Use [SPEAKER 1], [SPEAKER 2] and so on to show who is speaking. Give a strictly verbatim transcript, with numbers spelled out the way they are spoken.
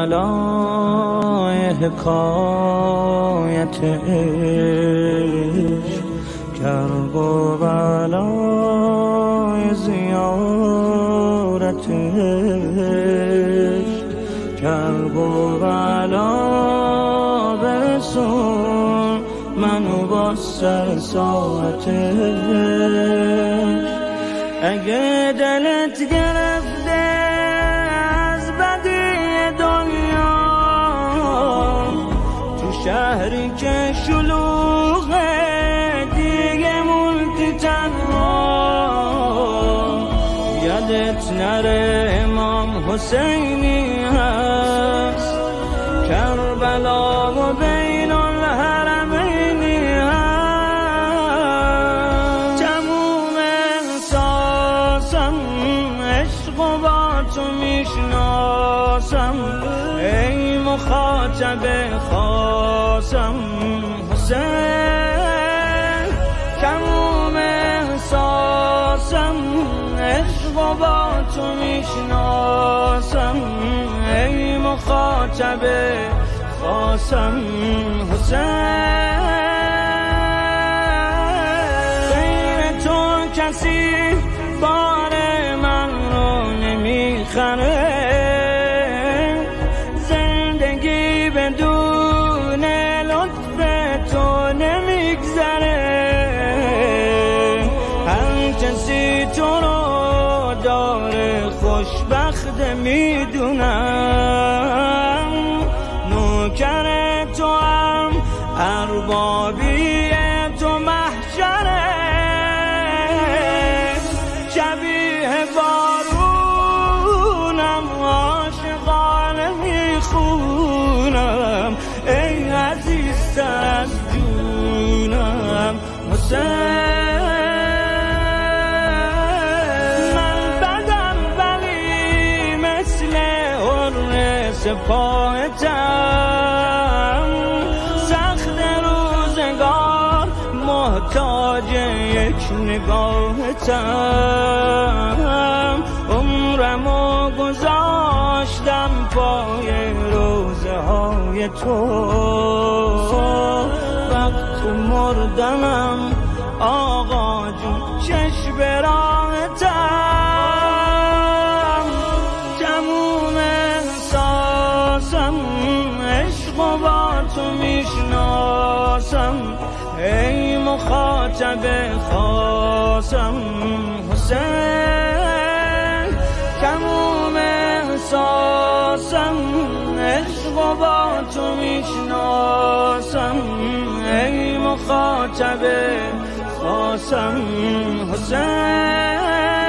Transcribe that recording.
[SPEAKER 1] کربلای حکایت عشق، کربلای زیارت عشق، کربلا برسون منو با سر ساعتش. اگه دلت گرفته از بدی دنیا، تو شهری که شلوغه دیگه موندی تنها، یادت نره امام حسینی هست، کربلا و بین الحرمینی هست. تموم احساسم عشق و با تو میشناسم، ای مخاطب خاصم حسین. تموم احساسم عشق و با تو میشناسم، ای مخاطب خاصم حسین. غیر تو کسی بار من رو نمیخره، زندگی بدون لطف تو نمیگذره. هر کسی تو رو داره خوشبخت میدونم، نوکر تو هم اربابی تو محشره. شبیه بارونم عاشقانه میخونم، ای عزیزتر از جونم حسین. سپاهتم سخت روزگار محتاج یک نگاهتم، عمرمو گذاشتم پای روزه های تو. وقت مردنم آقا جون چشم راهتم. تموم عشق و با تو میشناسم، ای مخاطب خاصم حسین. تموم احساسم عشق و با تو میشناسم، ای مخاطب خاصم حسین.